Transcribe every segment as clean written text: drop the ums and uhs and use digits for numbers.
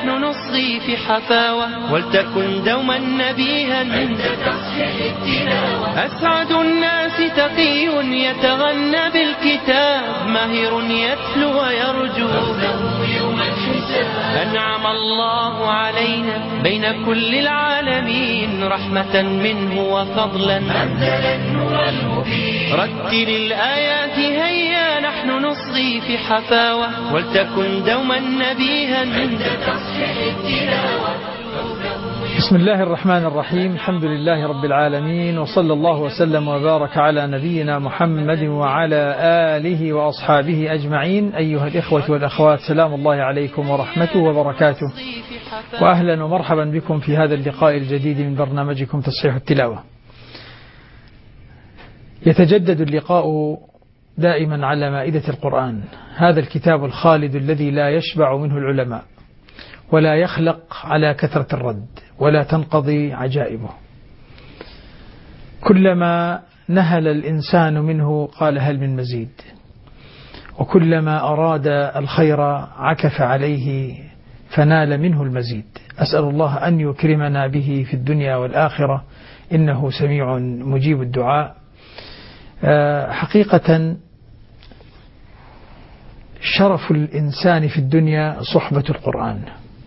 نحن نصغي في حفاوة ولتكن دوما نبيها عند تصحيح التلاوة. أسعد الناس تقي يتغنى بالكتاب ماهر يتلو ويرجو يوم الحساب. أنعم الله علينا بين كل العالمين رحمة منه وفضلا أنزل النور المبين. رتل الآيات هيا نحن نصغي في حفاوة ولتكن دوما نبيها عند تصحيح التلاوة. بسم الله الرحمن الرحيم. الحمد لله رب العالمين، وصلى الله وسلم وبارك على نبينا محمد وعلى آله وأصحابه أجمعين. أيها الإخوة والأخوات، سلام الله عليكم ورحمته وبركاته، وأهلا ومرحبا بكم في هذا اللقاء الجديد من برنامجكم تصحيح التلاوة. يتجدد اللقاء دائما على مائدة القرآن، هذا الكتاب الخالد الذي لا يشبع منه العلماء ولا يخلق على كثرة الرد ولا تنقضي عجائبه. كلما نهل الإنسان منه قال هل من مزيد، وكلما أراد الخير عكف عليه فنال منه المزيد. أسأل الله أن يكرمنا به في الدنيا والآخرة، إنه سميع مجيب الدعاء. حقيقة شرف الإنسان في الدنيا صحبة القرآن.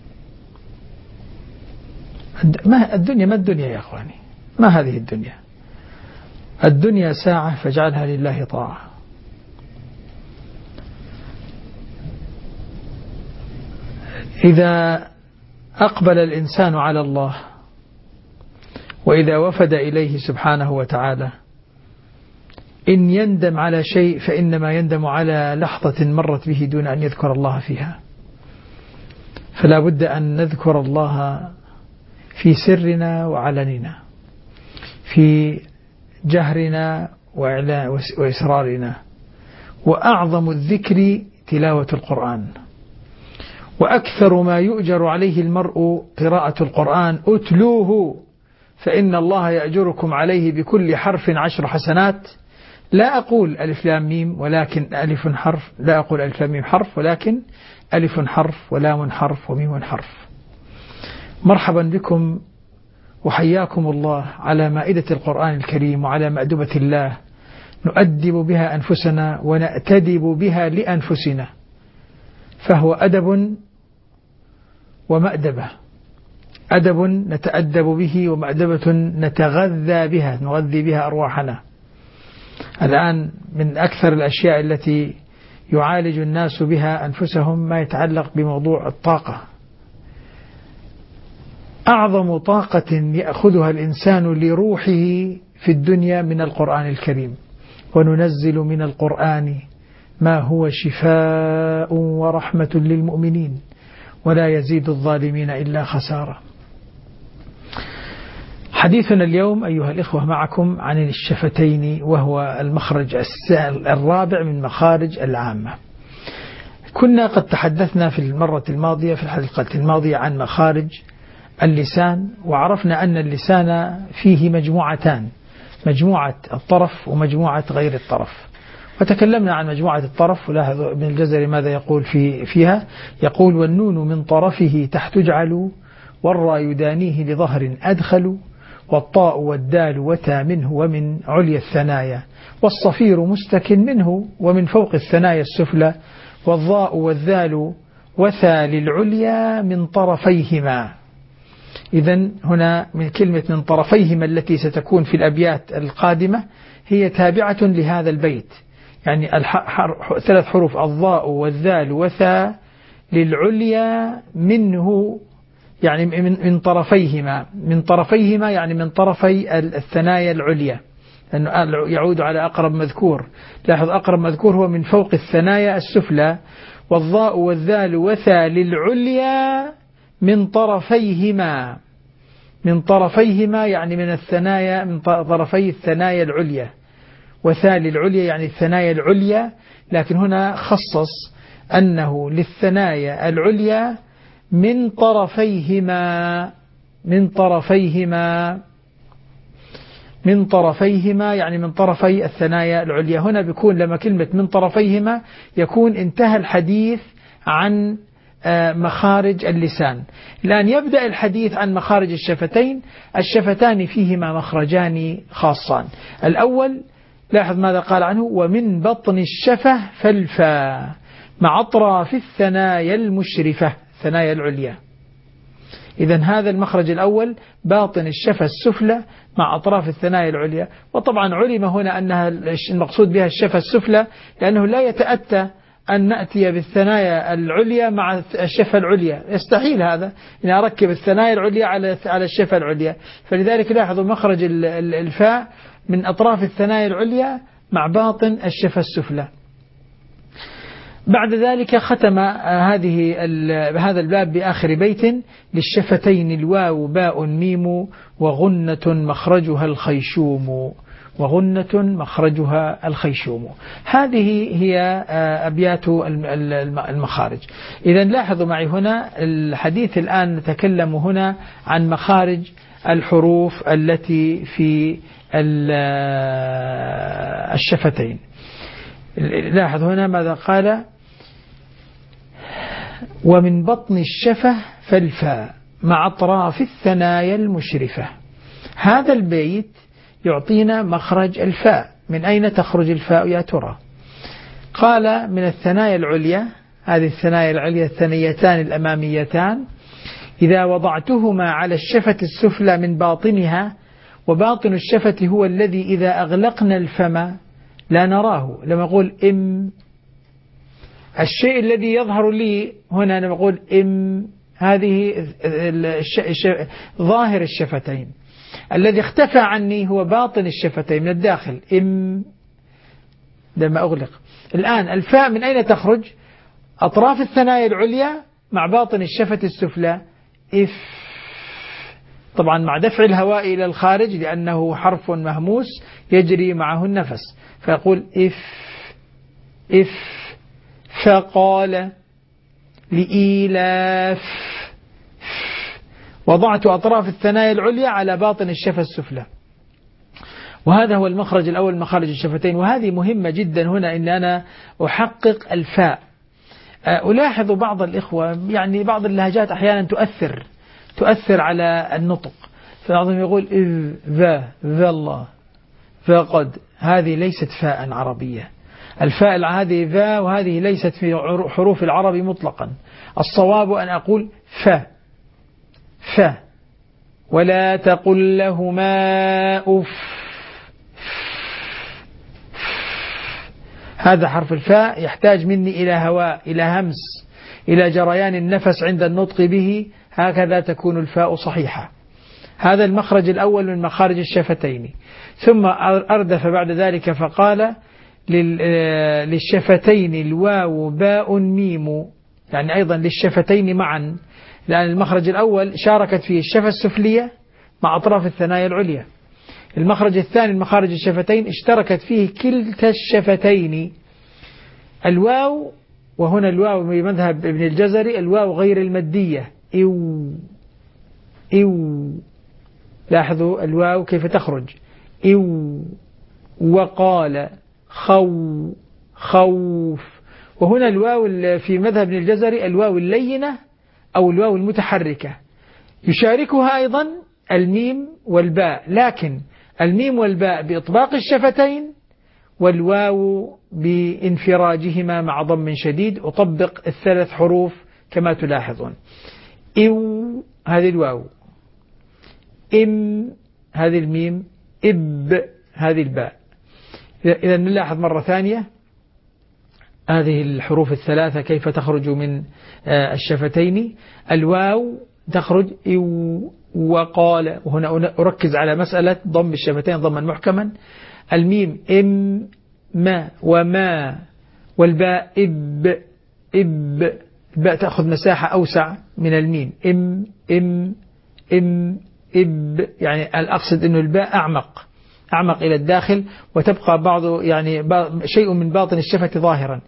ما الدنيا يا أخواني، ما هذه الدنيا؟ الدنيا ساعة فاجعلها لله طاعة. إذا أقبل الإنسان على الله وإذا وفد إليه سبحانه وتعالى، إن يندم على شيء فإنما يندم على لحظة مرت به دون أن يذكر الله فيها. فلا بد أن نذكر الله في سرنا وعلننا، في جهرنا وإسرارنا. وأعظم الذكر تلاوة القرآن، وأكثر ما يؤجر عليه المرء قراءة القرآن. أتلوه فإن الله يأجركم عليه بكل حرف 10 حسنات. لا أقول ألف لام ميم ولكن ألف حرف، لا أقول ألف لام ميم حرف ولكن ألف حرف ولام حرف وميم حرف. مرحبا بكم وحياكم الله على مائدة القرآن الكريم وعلى مأدبة الله نؤدب بها أنفسنا ونأتدب بها لأنفسنا، فهو أدب ومأدبة. أدب نتأدب به ومأدبة نتغذى بها، نغذي بها أرواحنا. الآن من أكثر الأشياء التي يعالج الناس بها أنفسهم ما يتعلق بموضوع الطاقة. أعظم طاقة يأخذها الإنسان لروحه في الدنيا من القرآن الكريم. وننزل من القرآن ما هو شفاء ورحمة للمؤمنين ولا يزيد الظالمين إلا خسارة. حديثنا اليوم أيها الإخوة معكم عن الشفتين، وهو المخرج الرابع من مخارج العامة. كنا قد تحدثنا في المرة الماضية في الحلقة الماضية عن مخارج اللسان، وعرفنا أن اللسان فيه مجموعتان، مجموعة الطرف ومجموعة غير الطرف. وتكلمنا عن مجموعة الطرف، ولاحظ ابن الجزري ماذا يقول فيها. يقول: والنون من طرفه تحت اجعل، والراء يدانيه لظهر أدخل، والطاء والدال وتا منه ومن عليا الثنايا، والصفير مستكن منه ومن فوق الثنايا السفلى، والضاء والذال وثا للعليا من طرفيهما. إذن هنا من كلمة من طرفيهما التي ستكون في الأبيات القادمة هي تابعة لهذا البيت، يعني 3 حروف الضاء والذال وثا للعليا منه، يعني من طرفيهما. من طرفيهما يعني من طرفي الثنايا العليا، لأنه يعود على أقرب مذكور. لاحظ أقرب مذكور هو من فوق الثنايا السفلى. والضاء والذال وثا للعليا من طرفيهما. من طرفيهما يعني من الثنايا، من طرفي الثنايا العليا. وثا للعليا يعني الثنايا العليا، لكن هنا خصص أنه للثنايا العليا من طرفيهما. من طرفيهما من طرفيهما يعني من طرفي الثنايا العليا. هنا بيكون لما كلمة من طرفيهما يكون انتهى الحديث عن مخارج اللسان. الآن يبدأ الحديث عن مخارج الشفتين. الشفتان فيهما مخرجان خاصان. الأول لاحظ ماذا قال عنه: ومن بطن الشفة فالفاء مع أطراف الثنايا المشرفة، الثنايا العليا. إذن هذا المخرج الأول باطن الشفة السفلى مع أطراف الثنايا العليا. وطبعا علم هنا أنها المقصود بها الشفة السفلى، لأنه لا يتأتى أن نأتي بالثنايا العليا مع الشفة العليا، يستحيل هذا، أن أركب الثنايا العليا على الشفة العليا. فلذلك لاحظوا مخرج الفاء من أطراف الثنايا العليا مع باطن الشفة السفلى. بعد ذلك ختم هذا الباب بآخر بيت: للشفتين الواو باء ميم وغنة مخرجها الخيشوم، وغنة مخرجها الخيشوم. هذه هي أبيات المخارج. إذا لاحظوا معي هنا الحديث الآن نتكلم هنا عن مخارج الحروف التي في الشفتين. لاحظ هنا ماذا قال: ومن بطن الشفة فالفاء مع أطراف الثنايا المشرفة. هذا البيت يعطينا مخرج الفاء. من أين تخرج الفاء يا ترى؟ قال: من الثنايا العليا. هذه الثنايا العليا الثنيتان الأماميتان إذا وضعتهما على الشفة السفلى من باطنها، وباطن الشفة هو الذي إذا أغلقنا الفم لا نراه. لما أقول الشيء الذي يظهر لي هنا لما أقول هذه ظاهر الشفتين. الذي اختفى عني هو باطن الشفتين من الداخل لما أغلق. الآن الفاء من أين تخرج؟ أطراف الثنايا العليا مع باطن الشفة السفلى. طبعا مع دفع الهواء إلى الخارج لأنه حرف مهموس يجري معه النفس، فيقول فقال لإيلاف. وضعت أطراف الثنايا العليا على باطن الشفة السفلى. وهذا هو المخرج الأول من مخارج الشفتين. وهذه مهمة جدا هنا إن أنا أحقق الفاء. ألاحظ بعض الإخوة يعني بعض اللهجات أحيانا تؤثر على النطق، فبعضهم يقول ذا الله فقد. هذه ليست فاء عربية. الفاء هذه ذا، وهذه ليست في حروف العرب مطلقا. الصواب أن أقول ف، ولا تقل لهما أف. هذا حرف الفاء يحتاج مني إلى هواء، إلى همس، إلى جريان النفس عند النطق به. هكذا تكون الفاء صحيحة. هذا المخرج الأول من مخارج الشفتين. ثم أردف بعد ذلك فقال: للشفتين الواو باء ميم، يعني أيضا للشفتين معا، لأن المخرج الأول شاركت فيه الشفة السفلية مع أطراف الثنايا العليا. المخرج الثاني من مخارج الشفتين اشتركت فيه كلتا الشفتين. الواو، وهنا الواو بمذهب ابن الجزري الواو غير المادية، لاحظوا الواو كيف تخرج، وقال خوف. وهنا الواو في مذهب ابن الجزري الواو اللينة أو الواو المتحركة، يشاركها أيضا الميم والباء، لكن الميم والباء بإطباق الشفتين، والواو بانفراجهما مع ضم شديد. أطبق الثلاث حروف كما تلاحظون. هذه الواو، هذه الميم، هذه الباء. إذا نلاحظ مرة ثانية هذه الحروف الثلاثة كيف تخرج من الشفتين. الواو تخرج وقال، وهنا أركز على مسألة ضم الشفتين ضما محكما. الميم ما وما، والباء الباء تأخذ مساحة أوسع من الميم. يعني الأقصد أنه الباء أعمق إلى الداخل، وتبقى بعض يعني شيء من باطن الشفة ظاهرا.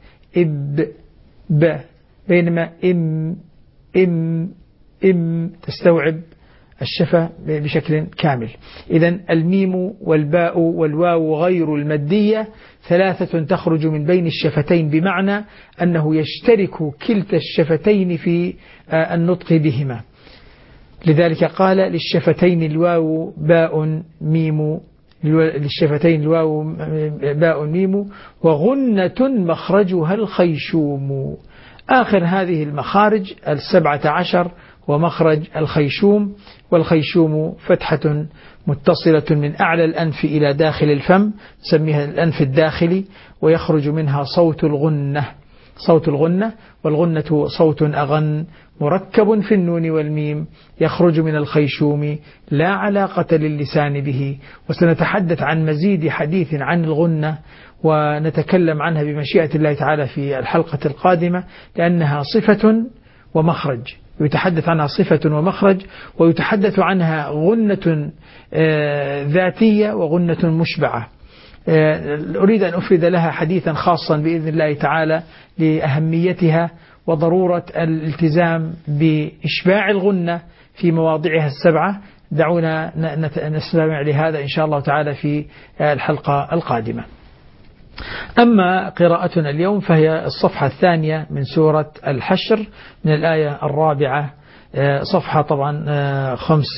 بينما تستوعب الشفة بشكل كامل. إذن الميم والباء والواو غير المادية ثلاثة تخرج من بين الشفتين، بمعنى أنه يشترك كلتا الشفتين في النطق بهما. لذلك قال للشفتين الواو باء ميم، للشفتين الواو باء ميم وغنة مخرجها الخيشوم. آخر هذه المخارج 17 ومخرج الخيشوم، والخيشوم فتحة متصلة من أعلى الأنف إلى داخل الفم، نسميها الأنف الداخلي، ويخرج منها صوت الغنة. والغنة صوت أغن مركب في النون والميم يخرج من الخيشوم لا علاقة للسان به. وسنتحدث عن مزيد حديث عن الغنة ونتكلم عنها بمشيئة الله تعالى في الحلقة القادمة، لأنها صفة ومخرج، يتحدث عنها صفة ومخرج، ويتحدث عنها غنة ذاتية وغنة مشبعة. أريد أن أفرد لها حديثا خاصا بإذن الله تعالى لأهميتها وضرورة الالتزام بإشباع الغنة في مواضعها السبعة. دعونا نستمع لهذا إن شاء الله تعالى في الحلقة القادمة. أما قراءتنا اليوم فهي الصفحة الثانية من سورة الحشر من الآية 4، صفحة طبعا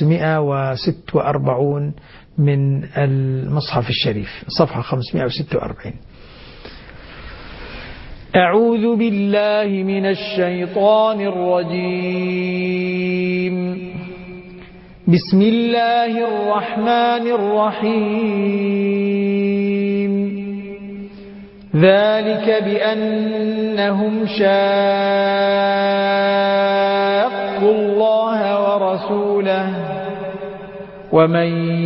546 من المصحف الشريف، صفحة 546. أعوذ بالله من الشيطان الرجيم. بسم الله الرحمن الرحيم. ذلك بأنهم شاقوا الله ورسوله ومن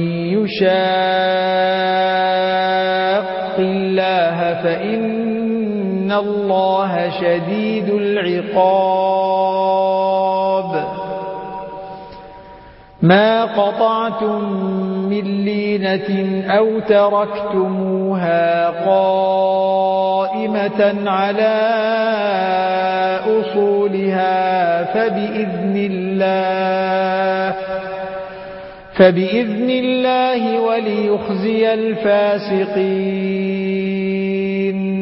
يشاق الله فإن الله شديد العقاب. ما قطعتم من لينة أو تركتموها قائمة على أصولها فبإذن الله وليخزي الفاسقين.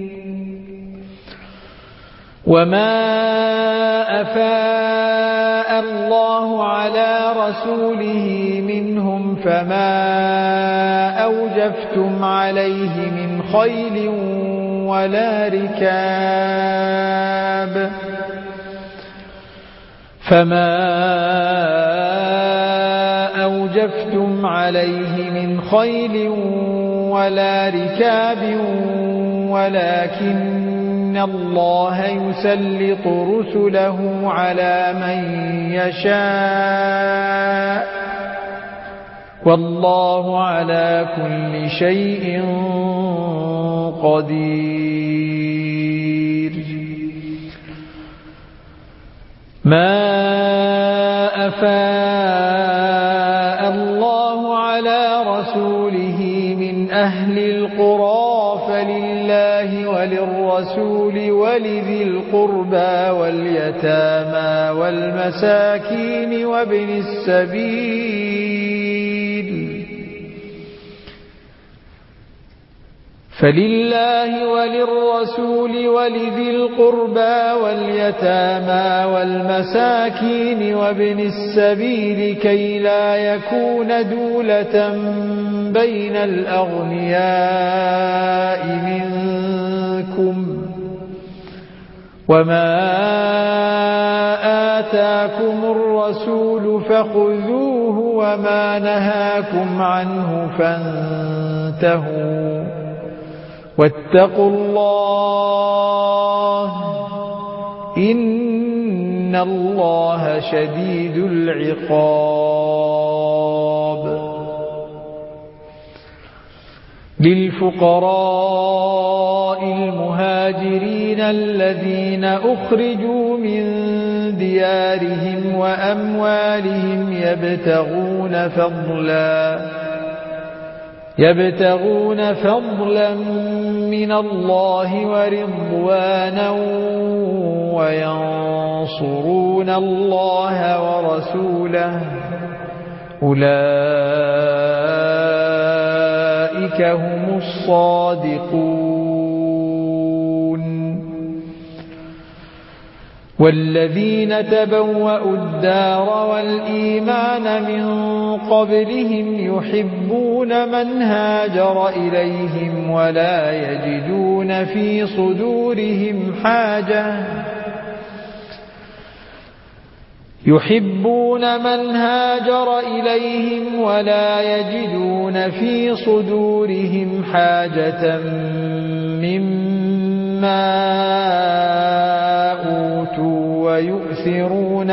وما أفاء الله على رسوله منهم فما أوجفتم عليه من خيل ولا ركاب ولكن الله يسلط رسله على من يشاء والله على كل شيء قدير. ما أفاء الله على رسوله من أهل القرى فلله وللرسول ولذي القربى واليتامى والمساكين وابن السبيل. فلله وللرسول ولذي القربى واليتامى والمساكين وابن السبيل كي لا يكون دولة بين الأغنياء منكم. وما آتاكم الرسول فخذوه وما نهاكم عنه فانتهوا واتقوا الله إن الله شديد العقاب. للفقراء المهاجرين الذين أخرجوا من ديارهم وأموالهم يبتغون فضلا من الله ورضوانا وينصرون الله ورسوله أولئك هم الصادقون. والذين تبوأوا الدار والإيمان من قبلهم يحبون من هاجر إليهم ولا يجدون في صدورهم حاجة مما أوتوا ويؤثرون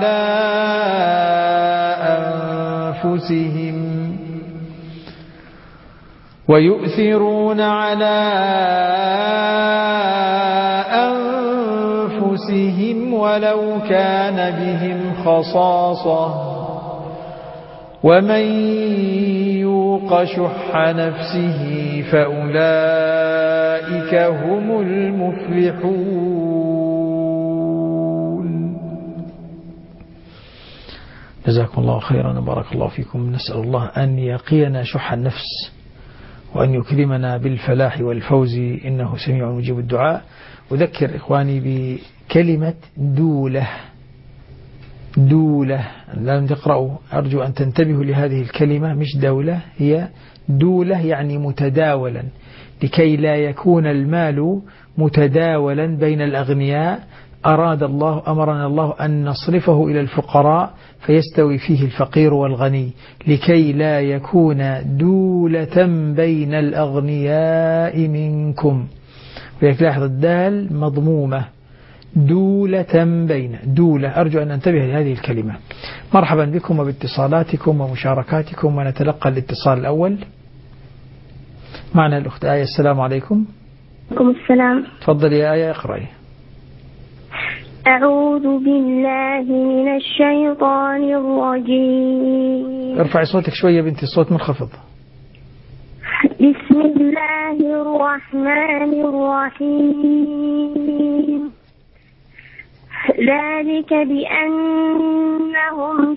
على أنفسهم ولو كان بهم خصاصة ومن يوق شح نفسه فأولئك هم المفلحون. جزاكم الله خيرا وبارك الله فيكم. نسأل الله أن يقينا شح النفس وأن يكرمنا بالفلاح والفوز إنه سميع مجيب الدعاء. أذكر إخواني بكلمة دولة لم تقرأوا، أرجو أن تنتبهوا لهذه الكلمة، مش دولة، هي دولة يعني متداولا، لكي لا يكون المال متداولا بين الأغنياء. أمرنا الله أن نصرفه إلى الفقراء فيستوي فيه الفقير والغني، لكي لا يكون دولة بين الأغنياء منكم. ويلاحظ الدال مضمومة، دولة. أرجو أن ننتبه لهذه الكلمة. مرحبا بكم وباتصالاتكم ومشاركاتكم، ونتلقى الاتصال الأول. معنا الأخت آية. السلام عليكم. وعليكم السلام. تفضل يا آية، اقرأي. أعوذ بالله من الشيطان الرجيم. ارفعي صوتك شوية بنتي، الصوت منخفض. بسم الله الرحمن الرحيم. ذلك بأنهم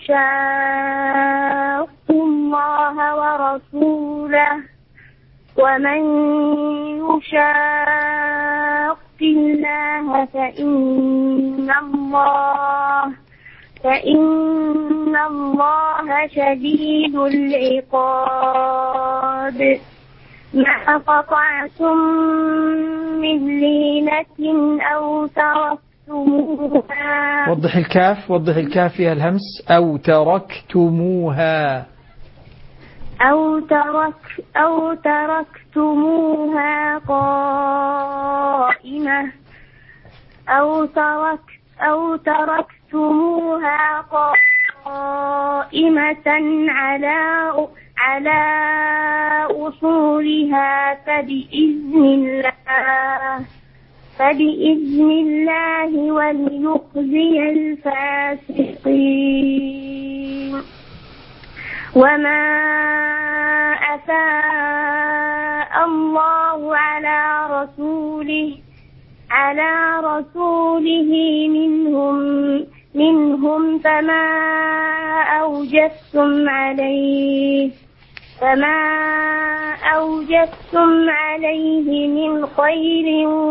شاقوا الله ورسوله ومن يشاق الله فإن الله شديد العقاب. ما قطعتم من لينة أو تركتموها. وضح الكاف فيها الهمس. أو تركتموها قائمة على أصولها فبإذن الله وليخزي الفاسقين. وما أفاء الله على رسوله منهم فما أوجفتم عليه من خيل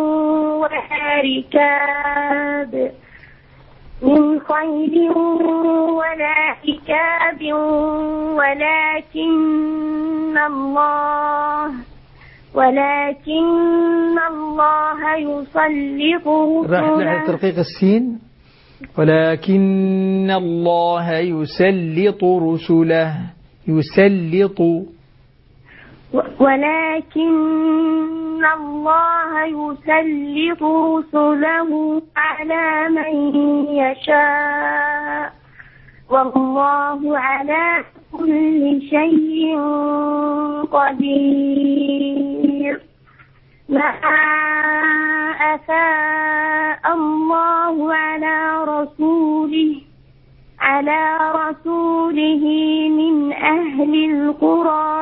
ولا ركاب ولكن الله يسلط رسله. ترقيق السين. ولكن الله يسلط رسله. ولكن الله يسلط رسله على من يشاء والله على كل شيء قدير. ما أفاء الله على رسوله من أهل القرى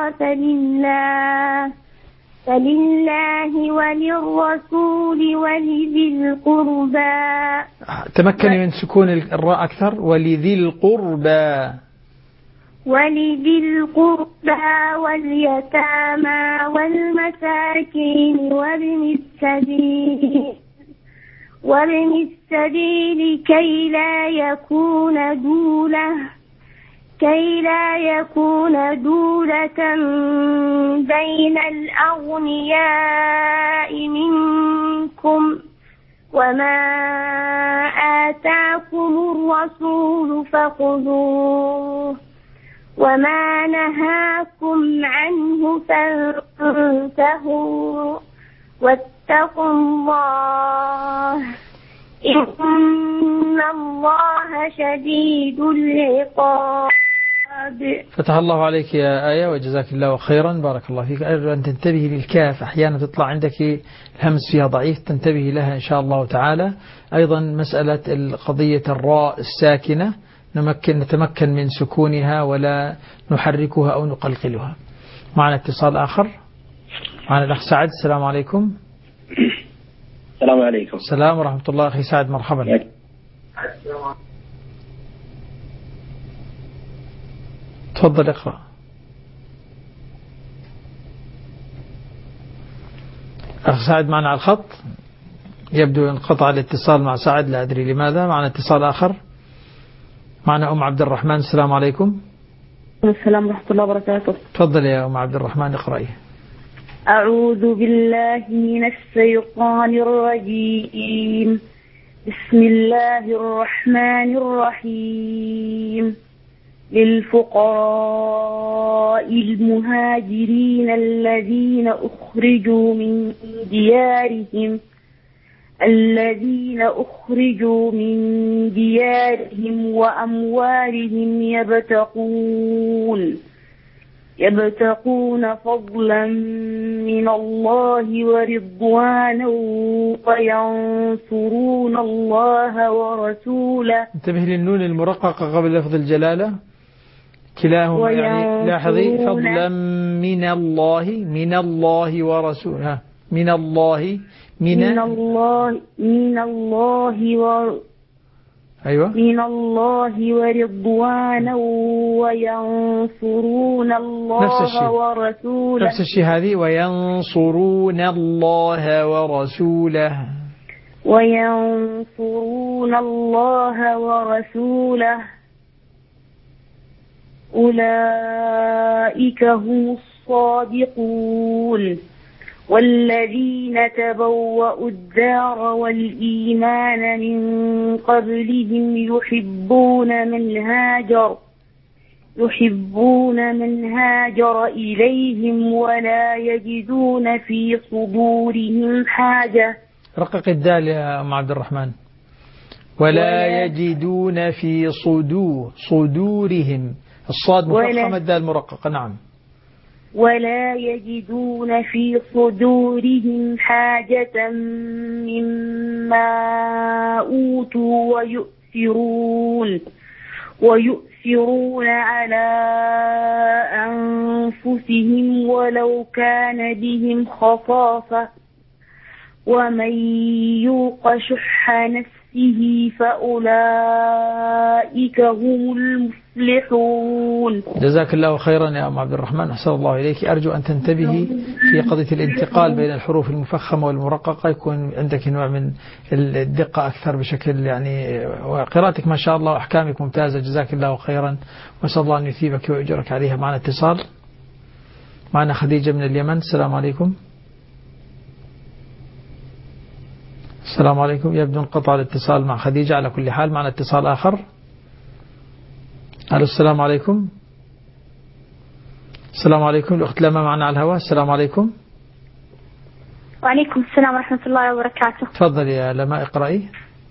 فلله وللرسول ولذي القربى. تمكني من سكون الراء أكثر. ولذي القربى ولذي القربى واليتامى والمساكين وابن السبيل كي لا يكون دولة بين الأغنياء منكم وما آتاكم الرسول فخذوه وما نهاكم عنه فانتهوا واتقوا الله إن الله شديد العقاب. فتح الله عليك يا آية وجزاك الله خيرا، بارك الله فيك. أرجو أن تنتبهي للكاف، أحيانا تطلع عندك الهمس فيها ضعيف، تنتبهي لها إن شاء الله تعالى. أيضا مسألة قضية الراء الساكنة نتمكن من سكونها ولا نحركها أو نقلقلها. معنا اتصال آخر، معنا الأخ سعد. السلام عليكم. السلام عليكم. السلام ورحمة الله. أخي سعد مرحبا. تفضل اقرأ. أخ سعد معنا على الخط، يبدو انقطع الاتصال مع سعد، لا أدري لماذا. معنا اتصال آخر، معنا أم عبد الرحمن. السلام عليكم. السلام ورحمة الله وبركاته. تفضل يا أم عبد الرحمن اقرأي. أعوذ بالله من الشيطان الرجيم. بسم الله الرحمن الرحيم. للفقراء المهاجرين الذين أخرجوا من ديارهم وأموالهم يبتغون فضلا من الله ورضوانا وينصرون الله ورسوله. انتبه للنون المرققة قبل لفظ الجلالة، كلاهما يعني لاحظي، فضلا من الله ورسوله. من الله أيوة. من الله ورضوانا وينصرون الله ورسوله. نفس الشيء هذه، وينصرون الله ورسوله. أولئك هم الصادقون. والذين تبوأوا الدار والإيمان من قبلهم يحبون من هاجر إليهم ولا يجدون في صدورهم حاجة. رقق الدال يا أم عبد الرحمن. ولا يجدون في صدورهم، الصاد مفخمة، الدال مرققة. نعم. ولا يجدون في صدورهم حاجة مما أوتوا ويؤثرون على أنفسهم ولو كان بهم خصاصة ومن يوق شح نفسه فأولئك هم المفلحون. جزاك الله خيرا يا أم عبد الرحمن، أحسن الله إليك. أرجو أن تنتبهي في قضية الانتقال بين الحروف المفخمة والمرققة، يكون عندك نوع من الدقة أكثر بشكل يعني، وقراءتك ما شاء الله وأحكامك ممتازة، جزاك الله خيرا، وأسأل الله أن يثيبك ويؤجرك عليها. معنا اتصال، معنا خديجة من اليمن. السلام عليكم. السلام عليكم. يبدو انقطع الاتصال مع خديجة، على كل حال معنا اتصال آخر. ألو، السلام عليكم. السلام عليكم. الأخت لما معنا على الهواء. السلام عليكم. وعليكم السلام ورحمة الله وبركاته. تفضل يا لما اقرأي.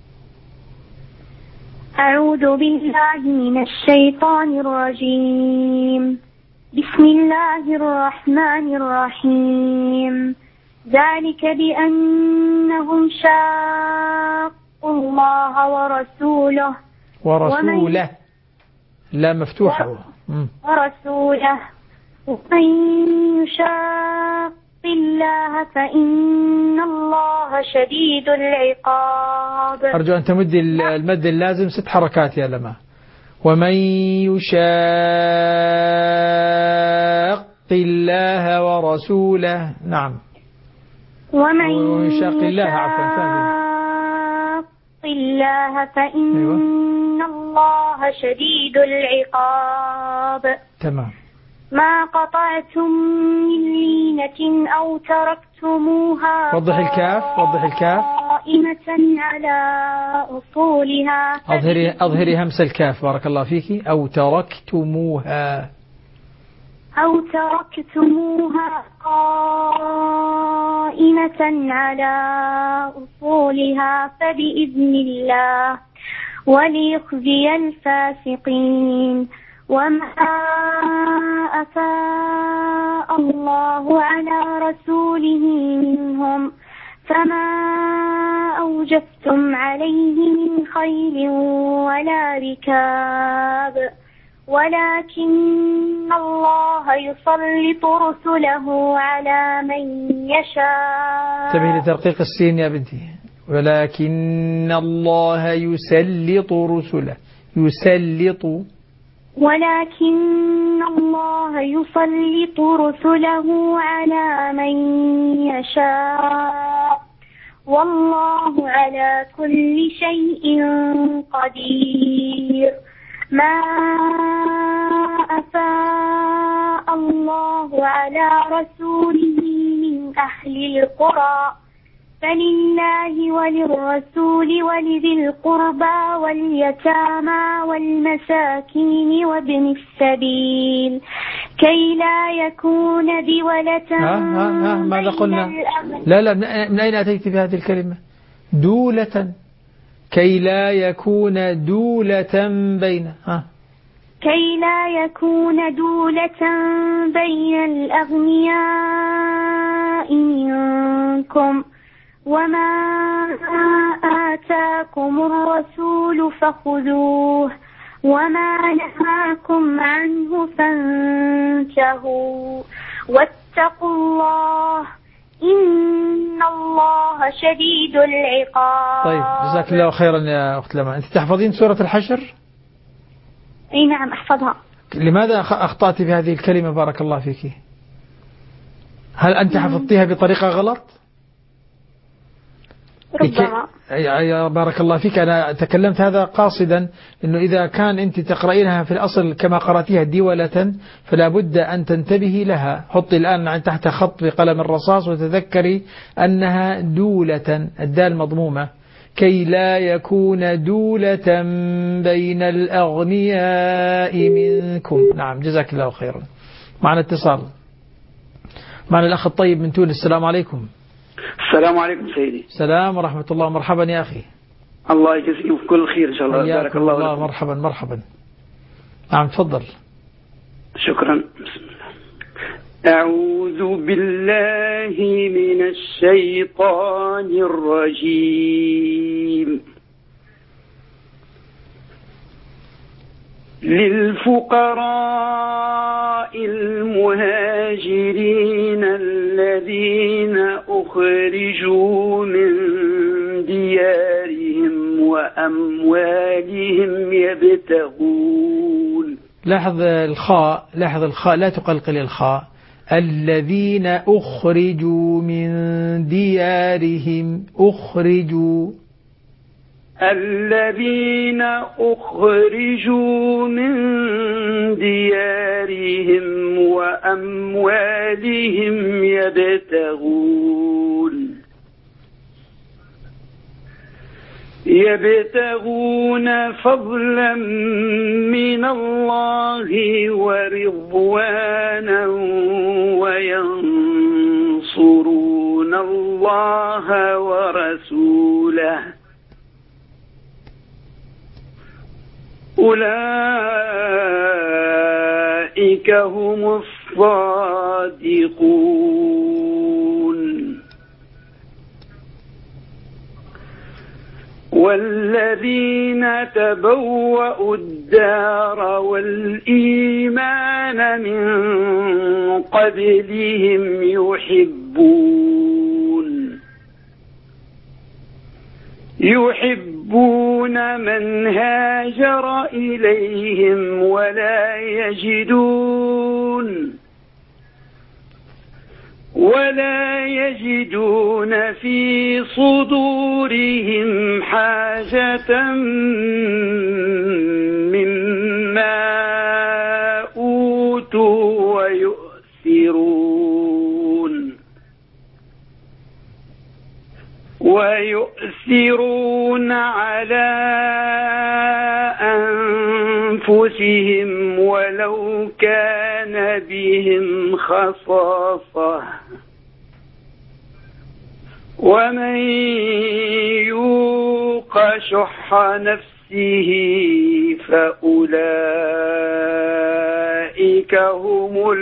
أعوذ بالله من الشيطان الرجيم. بسم الله الرحمن الرحيم. ذلك بأنهم شاقوا الله ورسوله لا مفتوحة ورسوله ومن يشاق الله فإن الله شديد العقاب. أرجو أن تمد المد اللازم 6 حركات يا لما. ومن يشاق الله ورسوله. نعم. ومن يشاق الله الله فإن الله شديد العقاب. تمام. ما قطعتم من لينة أو تركتموها وضح الكاف قائمة على أصولها. أظهري همس الكاف بارك الله فيك. أو تركتموها قائمة على أصولها فبإذن الله وليخزي الفاسقين. وما أفاء الله على رسوله منهم فما أوجفتم عليه من خيل ولا ركاب ولكن الله يسلط رسله على من يشاء. انتبهي لترقيق السين يا بنتي. ولكن الله يسلط رسله. ولكن الله يسلط رسله على من يشاء والله على كل شيء قدير. ما أفاء الله على رسوله من أهل القرى فلله وللرسول ولذي القربى واليتامى والمساكين وابن السبيل كي لا يكون دولة. ماذا قلنا؟ لا من أين أتيت بهذه الكلمة؟ دولة. كي لا يكون دولة بين كي لا يكون دولة بين الأغنياء منكم وما آتاكم الرسول فخذوه وما نهاكم عنه فانتهوا واتقوا الله إن الله شديد العقاب. طيب جزاك الله خيرا يا أخت لما. أنت تحفظين سورة الحشر؟ أي نعم أحفظها. لماذا أخطأت في هذه الكلمة بارك الله فيك؟ هل أنت حفظتها بطريقة غلط؟ ربما. يا بارك الله فيك. أنا تكلمت هذا قاصدا أنه إذا كان أنت تقرأينها في الأصل كما قرأتيها دولة فلا بد أن تنتبهي لها. حطي الآن تحت خط بقلم الرصاص وتذكري أنها دولة، الدال مضمومة. كي لا يكون دولة بين الأغنياء منكم. نعم جزاك الله خيرا. معنا اتصال. معنا الأخ الطيب من تونس. السلام عليكم. السلام عليكم سيدي. السلام ورحمة الله. مرحبا يا أخي. الله يجزيكم في كل خير إن شاء الله. بارك الله. مرحبا. نعم تفضل. شكرا. بسم الله. أعوذ بالله من الشيطان الرجيم. للفقراء المهاجرين الذين أخرجوا من ديارهم وأموالهم يبتغون. لاحظ الخاء لا تقلقل الخاء. الذين أخرجوا من ديارهم. الذين أخرجوا من ديارهم وأموالهم يبتغون فضلا من الله ورضوانا وينصرون الله ورسوله أولئك هم الصادقون. والذين تبوأوا الدار والإيمان من قبلهم يحبون يحبون من هاجر إليهم ولا يجدون في صدورهم حاجة مما أوتوا ويؤثرون على أنفسهم ولو كان بهم خصاصة ومن يوق شح نفسه فأولئك هم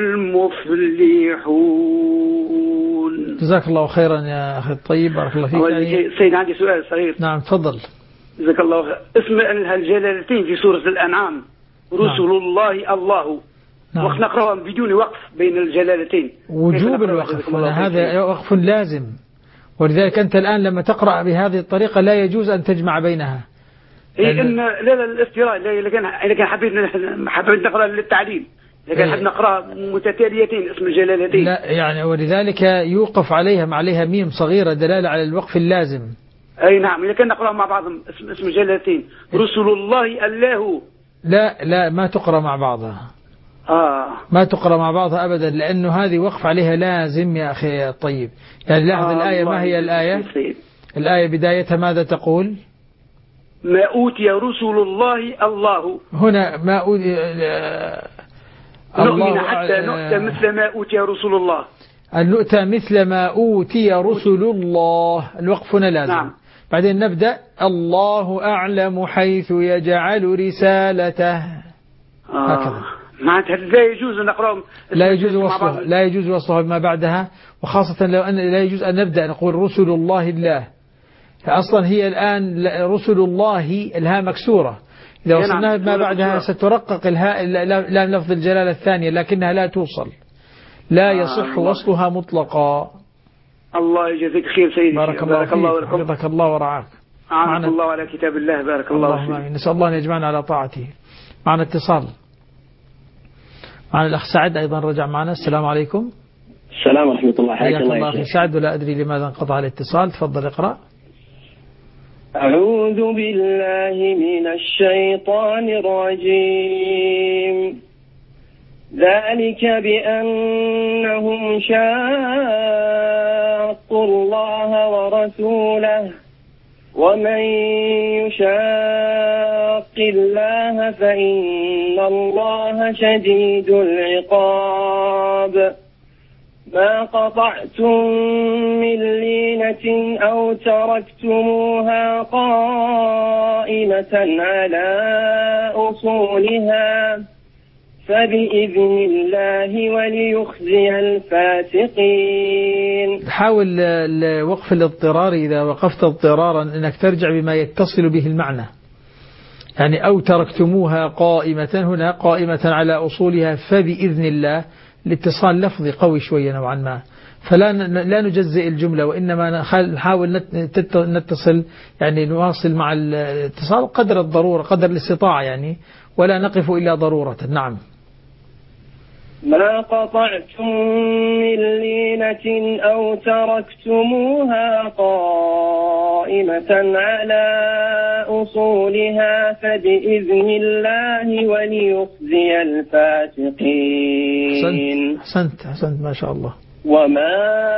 المفلحون. جزاك الله خيرا يا أخي الطيب، بارك الله فيك. سيد عندي سؤال صغير. نعم تفضل. جزاك الله خير. اسم الجلالتين في سورة الأنعام رسل الله الله، نعم. وقت نقرأها بدون وقف بين الجلالتين. وجوب الوقف، هذا وقف لازم، ولذلك أنت الآن لما تقرأ بهذه الطريقة لا يجوز أن تجمع بينها. إن لا الافتراء، إذا كان حبيت نقرأ للتعليل، إذا كان حبيت نقرأ متتاليتين اسم الجلالتين. لا يعني، ولذلك يوقف عليها ميم صغيرة دلالة على الوقف اللازم. أي نعم، إذا كان نقرأ مع بعض اسم الجلالتين رسل الله الله. لا ما تقرأ مع بعضها. ما تقرأ مع بعضها أبدا، لأنه هذه وقف عليها لازم يا أخي الطيب. يعني لاحظ الآية، ما هي الآية؟ الآية بدايتها ماذا تقول؟ ما أوتي رسل الله الله. هنا ما أوتي نؤمن حتى نؤتى مثل ما أوتي رسل الله. أن نؤتى مثل ما أوتي رسل الله، الوقف هنا لازم. نعم. بعدين نبدأ الله أعلم حيث يجعل رسالته. هكذا. معناتها لا يجوز أن نقرأهم، لا يجوز وصفها بما بعدها، وخاصة لو أن لا يجوز أن نبدأ نقول رسل الله الله. أصلا هي الآن رسل الله الهاء مكسورة، إذا وصلناها بما بعدها سترقق الهاء لا لفظ الجلالة الثانية، لكنها لا توصل، لا يصح وصلها مطلقا. الله يجزيك خير سيدي. بارك الله فيك، حفظك الله ورعاك. أعانك الله على كتاب الله. بارك الله فيك. نسأل الله أن يجمعنا على طاعته. معنا اتصال، معنا الأخ سعد أيضا رجع معنا. السلام عليكم. السلام ورحمة الله. حياك الله أخي سعد، ولا أدري لماذا انقطع الاتصال. تفضل اقرأ. أعوذ بالله من الشيطان الرجيم. ذلك بأنهم شاقوا الله ورسوله، ومن يشاق الله فإن الله شديد العقاب. ما قطعتم من لينة أو تركتموها قائمة على أصولها فبإذن الله وليخزي الفاسقين. حاول وقف الاضطرار، إذا وقفت اضطرارا أنك ترجع بما يتصل به المعنى، يعني أو تركتموها قائمة، هنا قائمة على أصولها فبإذن الله. الاتصال لفظي قوي شوية نوعا ما، فلا نجزئ الجملة، وإنما نحاول نتصل، يعني نواصل مع الاتصال قدر الضرورة، قدر الاستطاعة يعني، ولا نقف إلا ضرورة. نعم. ما قطعتم من لينة أو تركتموها قائمة على أصولها فبإذن الله وليخزي الفاسقين. أحسنت ما شاء الله. وما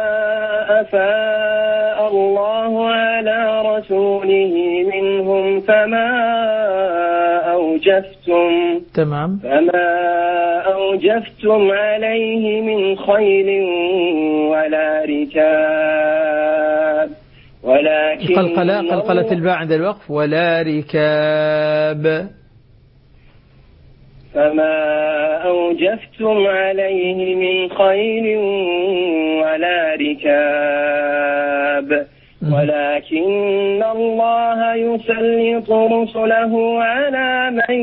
أفاء الله على رسوله منهم فما أوجفتم عليه من خيل ولا ركاب، ولكن قلقلة الباء عند الوقف، ولا ركاب. فما أوجفتم عليه من خيل ولا ركاب، ولكن الله يسلط رسله على من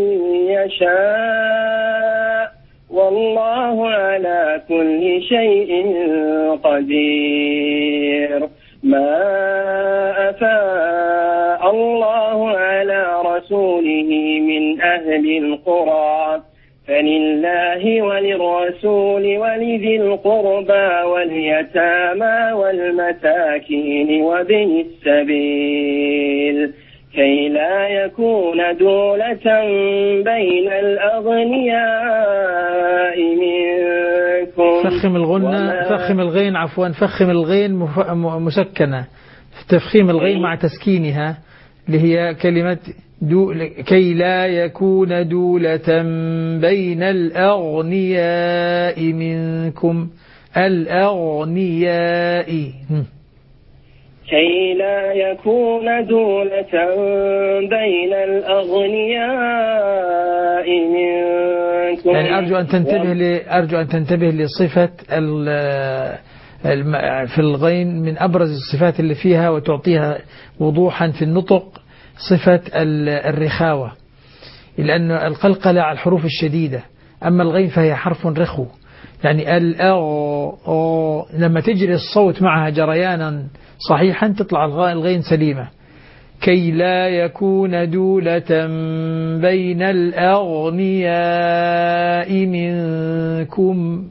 يشاء، والله على كل شيء قدير. ما أفاء الله على رسوله من أهل القرى فلله وللرسول ولذي القربى واليتامى والمساكين وابن السبيل كي لا يكون دولة بين الأغنياء منكم. فخم الغين فخم الغين مسكنة، تفخيم الغين مع تسكينها اللي هي كلمة كي لا يكون دولة بين الأغنياء منكم. الأغنياء كي لا يكون دولة بين الأغنياء منكم. يعني أرجو أن تنتبه لصفة في الغين من أبرز الصفات اللي فيها وتعطيها وضوحا في النطق صفة الرخاوة، لأن القلقلة على الحروف الشديدة، أما الغين فهي حرف رخو، يعني لما تجري الصوت معها جريانا صحيحا تطلع الغين سليمة. كي لا يكون دولة بين الأغنياء منكم.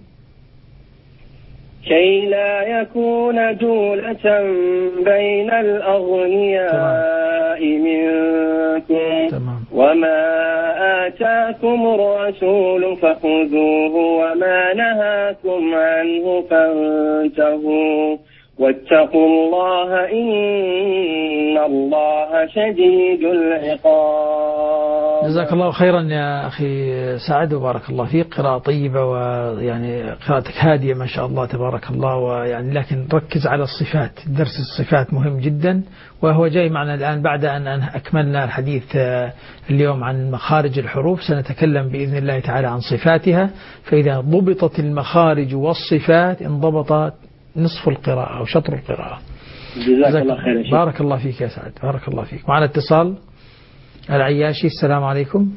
كي لا يكون دولة بين الأغنياء منكم. وما آتاكم الرسول فخذوه وما نهاكم عنه فانتهوا واتقوا الله إن الله شديد العقاب. جزاك الله خيرا يا أخي سعد وبارك الله فيك. قراءة طيبة ويعني قراءتك هادية ما شاء الله تبارك الله، ويعني لكن ركز على الصفات. درس الصفات مهم جدا، وهو جاي معنا الآن بعد أن أكملنا الحديث اليوم عن مخارج الحروف. سنتكلم بإذن الله تعالى عن صفاتها، فإذا ضبطت المخارج والصفات انضبطت نصف القراءة أو شطر القراءة. جزاك الله خير. بارك الله فيك يا سعد، بارك الله فيك. معنا اتصال العياشي. السلام عليكم.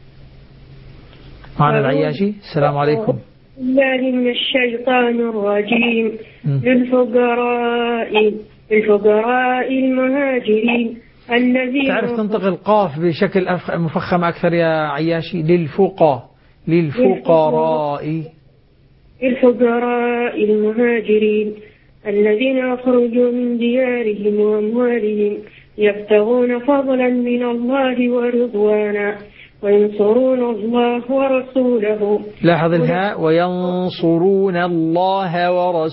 معنا العياشي. السلام عليكم. الله من الشيطان الرجيم. للفقراء المهاجرين الذين تعرف تنطق القاف بشكل مفخم أكثر يا عياشي؟ للفقراء المهاجرين الذين أخرجوا من ديارهم وأموالهم يبتغون فضلا من الله ورضوانا وينصرون الله ورسوله. لاحظ الهاء، وينصرون الله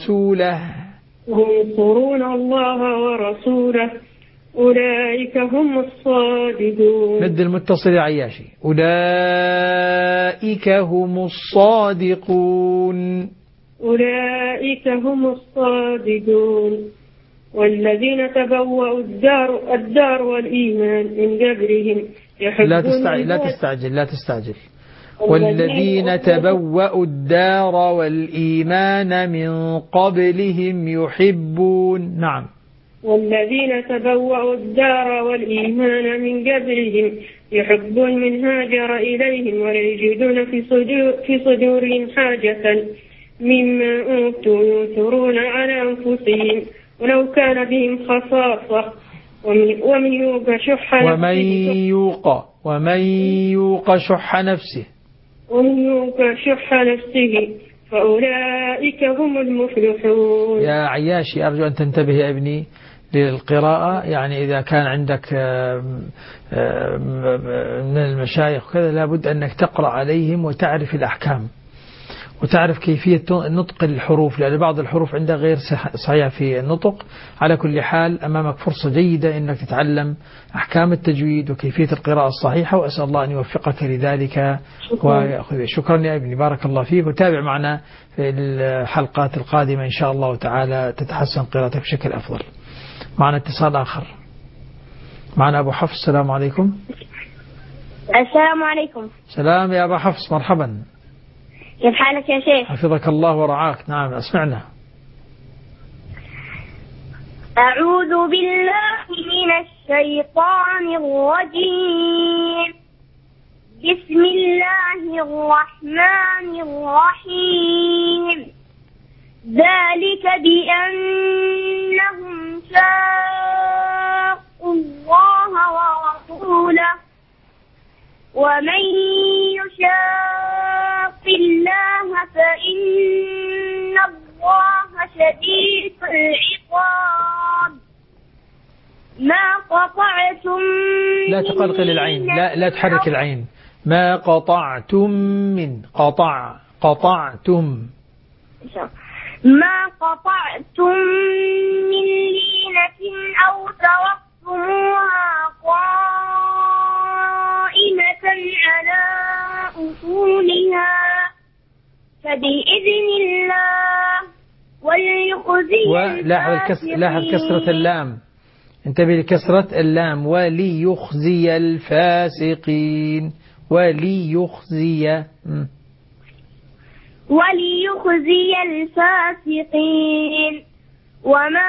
ورسوله أولئك هم الصادقون. مد المتصل يا عياشي. أولئك هم الصادقون. والذين تبوأوا الدار والإيمان من قبلهم يحبون. لا تستعجل. والذين تبوأوا الدار والإيمان من قبلهم يحبون. نعم. والذين تبوأوا الدار والإيمان من قبلهم يحبون من هاجر إليهم ولا يجدون في صدورهم حاجة مما أوتوا يؤثرون على أنفسهم ولو كان بهم خصاصة ومن يوق شح نفسه فأولئك هم المفلحون. يا عياشي أرجو أن تنتبه يا ابني للقراءة. يعني إذا كان عندك من المشايخ كذا لابد أنك تقرأ عليهم وتعرف الأحكام وتعرف كيفية نطق الحروف، لأن بعض الحروف عندها غير صحيحة في النطق. على كل حال أمامك فرصة جيدة أنك تتعلم أحكام التجويد وكيفية القراءة الصحيحة، وأسأل الله أن يوفقك لذلك. شكرا يا ابني، بارك الله فيك. وتابع معنا في الحلقات القادمة إن شاء الله تعالى تتحسن قراءتك بشكل أفضل. معنا اتصال آخر. معنا أبو حفص. السلام عليكم. السلام عليكم. سلام يا أبو حفص، مرحبا. كيف حالك يا شيخ؟ حفظك الله ورعاك. نعم أسمعنا. أعوذ بالله من الشيطان الرجيم. بسم الله الرحمن الرحيم. ذلك بأنهم شاقوا الله ورسوله ومن يشاق الله فإن الله شديد العقاب ما قطعتم لا تقلقل العين، لا تحرك العين. ما قطعتم من قطعتم ما قطعتم من لينة أو تركتموها قائمة على أصولها فبإذن الله وليخزي لاحظ كسرة اللام، انتبه لكسرة اللام. وليخزي الفاسقين، وليخزي الفاسقين وما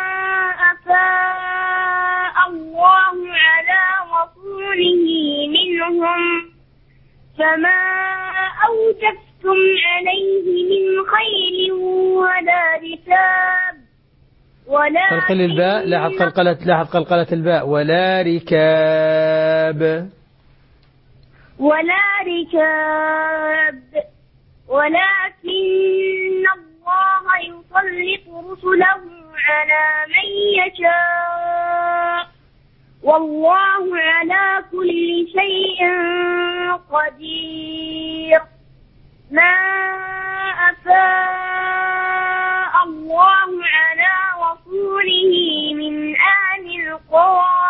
أفاء الله على رسوله منهم فما أوجفتم عليه من خيل ولا ركاب قلقل الباء، لاحظ قلقلة الباء. ولا ركاب ولكن الله يسلط رسله على من يشاء والله على كل شيء قدير ما أفاء الله على رسوله من أهل القرى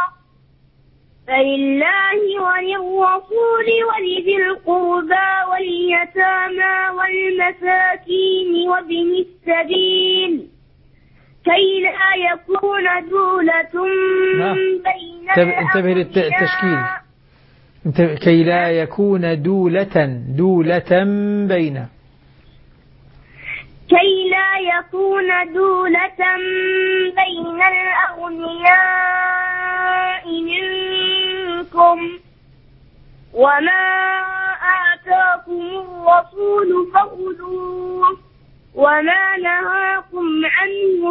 فلله وللرسول ولذي القربى واليتامى والمساكين وابن السبيل كي لا يكون دولة بين انتبه للتشكيل، كي لا يكون دولة بين الأغنياء منكم وما آتاكم الرسول فخذوه وما نهاكم عنه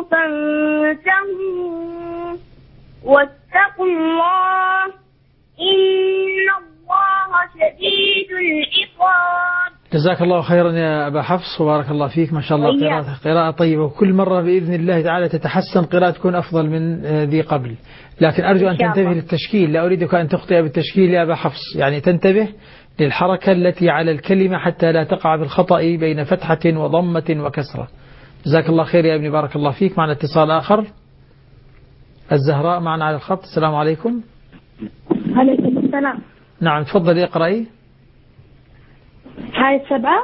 فانتهوا واتقوا الله إن الله شديد العقاب. جزاك الله خيرا يا أبا حفص وبارك الله فيك، ما شاء الله قراءة طيبة، وكل مرة بإذن الله تعالى تتحسن قراءة تكون أفضل من ذي قبل، لكن أرجو أن تنتبه للتشكيل، لا أريدك أن تخطئ بالتشكيل يا أبا حفص، يعني تنتبه للحركة التي على الكلمة حتى لا تقع بالخطأ بين فتحة وضمة وكسرة. جزاك الله خير يا ابني، بارك الله فيك. معنا اتصال آخر، الزهراء معنا على الخط. السلام عليكم. عليكم السلام. نعم تفضلي اقرأي. هاي 7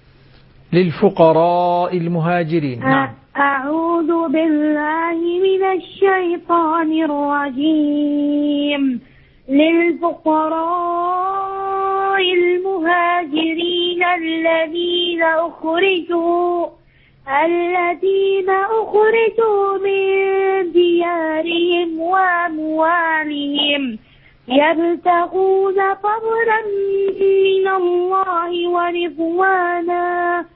للفقراء المهاجرين. نعم. أعوذ بالله من الشيطان الرجيم. للفقراء المهاجرين الذين أخرجوا من ديارهم وأموالهم يبتغون فضلا من الله ورضوانا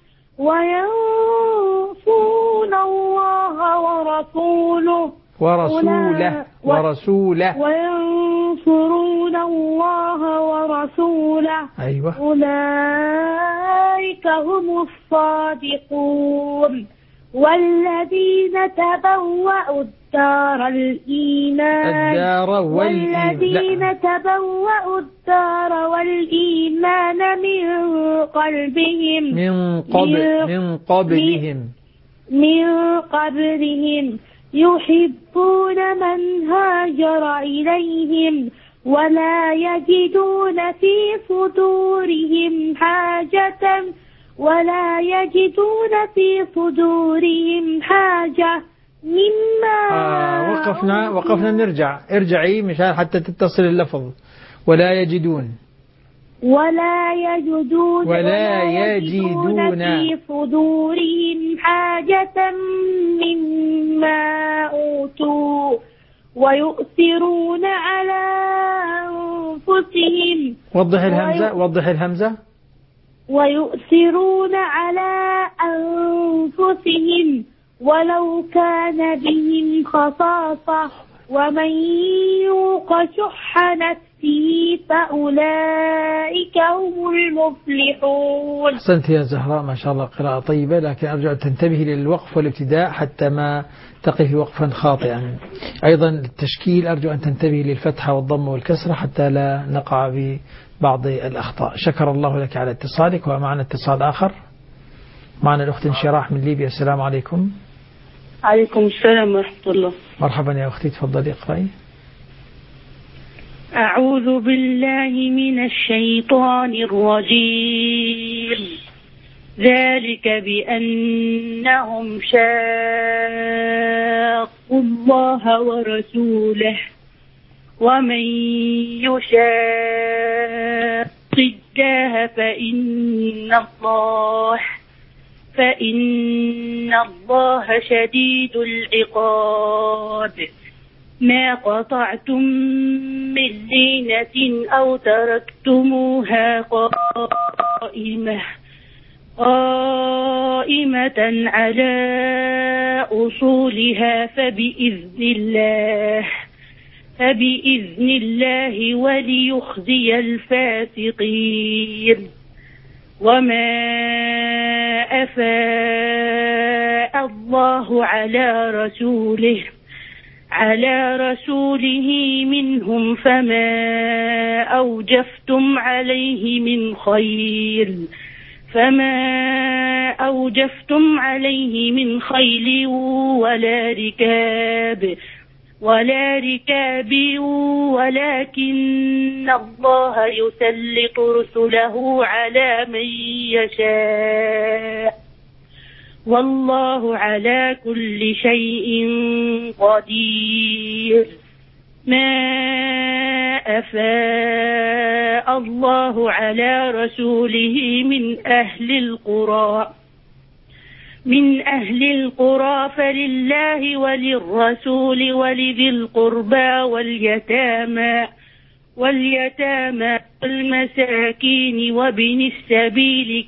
وينصرون الله ورسوله أيوة. أولئك هم الصادقون والذين تبوأوا الدار والإيمان من قبلهم يحبون من هاجر إليهم ولا يجدون في صدورهم حاجة مما وقفنا نرجع. ارجعي مشان حتى تتصل اللفظ. ولا يجدون في صدورهم حاجة مما أوتوا ويؤثرون على أنفسهم. وضح الهمزة. ويؤثرون على أنفسهم ولو كان بهم خصاصة ومن يوق شح نفسه فأولئك هم المفلحون. أحسنت يا زهراء، ما شاء الله قراءة طيبة، لكن أرجو أن تنتبهي للوقف والابتداء حتى ما تقفي وقفا خاطئا. أيضا التشكيل أرجو أن تنتبهي للفتحة والضم والكسرة حتى لا نقع ببعض الأخطاء. شكر الله لك على اتصالك. ومعنا اتصال آخر، معنا الأخت انشراح من ليبيا. السلام عليكم. عليكم السلام ورحمة الله. مرحبا يا أختي، تفضلي اقرأي. أعوذ بالله من الشيطان الرجيم. ذلك بأنهم شاقوا الله ورسوله ومن يشاق الله فإن الله شديد العقاب. ما قطعتم من لينة أو تركتموها قائمة على أصولها فبإذن الله وليخزي الفاسقين. وما أفاء الله على رسوله منهم فما أوجفتم عليه من خيل ولا ركاب ولكن الله يسلط رسله على من يشاء والله على كل شيء قدير. ما أفاء الله على رسوله من أهل القرى فلله وللرسول ولذي القربى واليتامى والمساكين وابن السبيل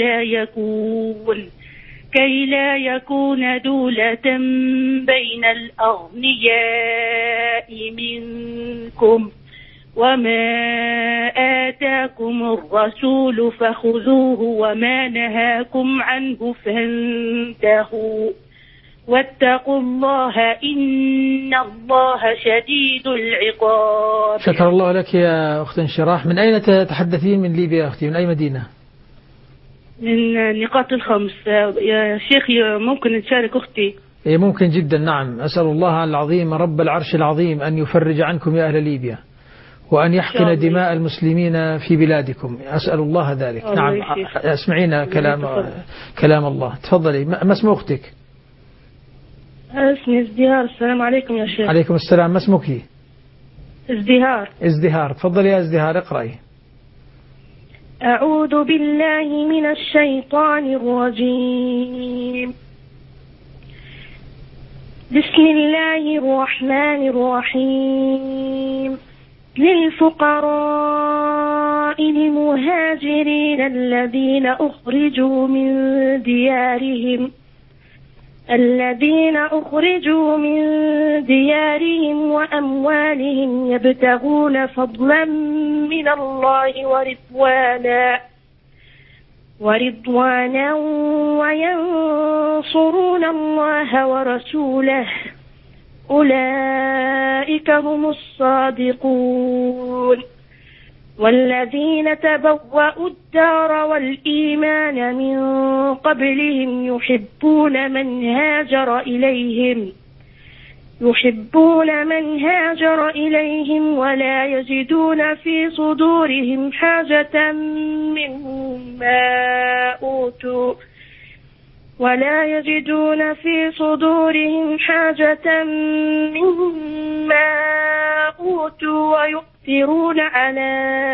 كي لا يكون دولة بين الأغنياء منكم. وما آتاكم الرسول فخذوه وما نهاكم عنه فانتهوا واتقوا الله إن الله شديد العقاب. شكر الله لك يا أخت انشراح. من أين تتحدثين من ليبيا يا أختي؟ من أي مدينة؟ من نقاط الخمس. يا شيخ ممكن نشارك أختي؟ إيه ممكن جدا، نعم. أسأل الله العظيم رب العرش العظيم أن يفرج عنكم يا أهل ليبيا وأن يحقن دماء المسلمين في بلادكم. أسأل الله ذلك. نعم اسمعينا كلام الله. تفضلي. ما اسم أختك؟ اسمي ازدهار. السلام عليكم يا شيخ. عليكم السلام. ما اسمك؟ ازدهار. تفضلي يا ازدهار، اقرأي. أعوذ بالله من الشيطان الرجيم. بسم الله الرحمن الرحيم. للفقراء المهاجرين الذين أخرجوا من ديارهم وأموالهم يبتغون فضلا من الله ورضوانا وينصرون الله ورسوله أولئك هم الصادقون. والذين تبوأوا الدار والإيمان من قبلهم يحبون من هاجر إليهم ولا يجدون في صدورهم حاجة مما أوتوا ويؤثرون على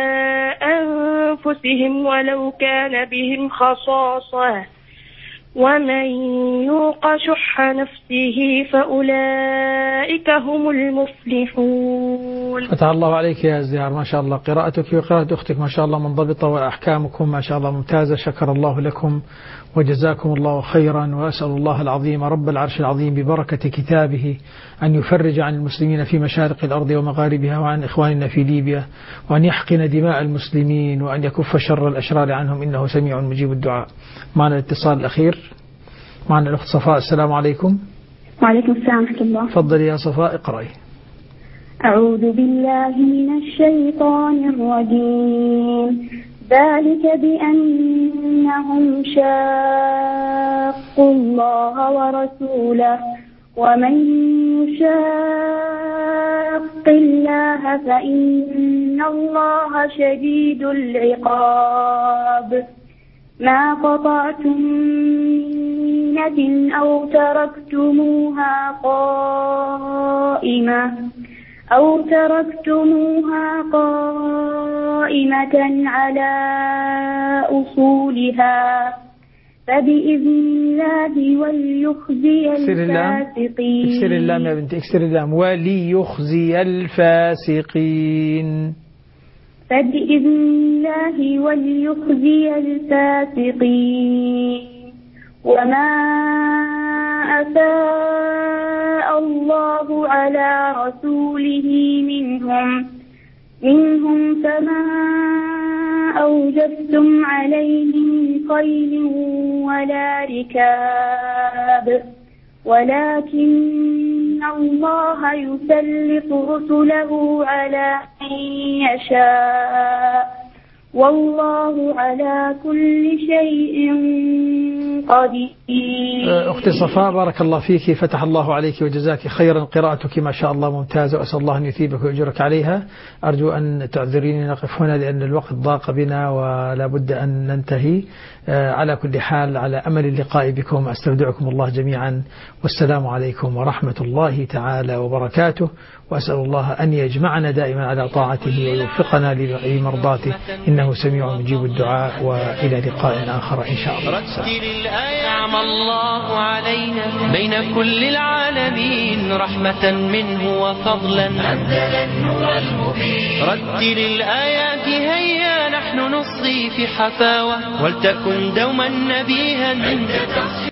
أنفسهم ولو كان بهم خصاصة ومن يوق شح نفسه فأولئك أولئك هم المفلحون. فتح الله عليك يا زيار، ما شاء الله قراءتك وقراءة أختك ما شاء الله منضبطة، وأحكامكم ما شاء الله ممتازة. شكر الله لكم وجزاكم الله خيرا، وأسأل الله العظيم رب العرش العظيم ببركة كتابه أن يفرج عن المسلمين في مشارق الأرض ومغاربها، وعن إخواننا في ليبيا، وأن يحقن دماء المسلمين، وأن يكف شر الأشرار عنهم، إنه سميع مجيب الدعاء. معنا الاتصال الأخير، معنا الأخت صفاء. السلام عليكم. وعليكم السلام ورحمة الله. تفضلي يا صفاء اقرأي. أعوذ بالله من الشيطان الرجيم. ذلك بأنهم شاقوا الله ورسوله، ومن يشاق الله فإن الله شديد العقاب. ما قطعتم من أو تركتموها قائمة على أصولها فبإذن الله وليخزي الفاسقين. اكسر اللام يا بنتي، اكسر اللام. وليخزي الفاسقين. فبإذن الله وليخزي الفاسقين. وما أفاء الله على رسوله منهم فما أوجفتم عليه من خيل ولا ركاب، ولكن الله يسلط رسله على من يشاء، والله على كل شيء قدير. أختي صفاء بارك الله فيك، فتح الله عليك وجزاك خيرا. قراءتك ما شاء الله ممتازة، وأسأل الله أن يثيبك ويجرك عليها. أرجو أن تعذريني نقف هنا لأن الوقت ضاق بنا ولا بد أن ننتهي. على كل حال على أمل اللقاء بكم، أستودعكم الله جميعا، والسلام عليكم ورحمة الله تعالى وبركاته. وأسأل الله أن يجمعنا دائما على طاعته ويوفقنا لمرضاته، إنه سميع مجيب الدعاء. وإلى لقاء آخر إن شاء الله. رتل الآية نعم الله علينا بين كل العالمين، رحمة منه وفضلا أنزل النور المبين. رتل الآيات هيا نحن نصغي في حفاوة، ولتكن دوما نبيها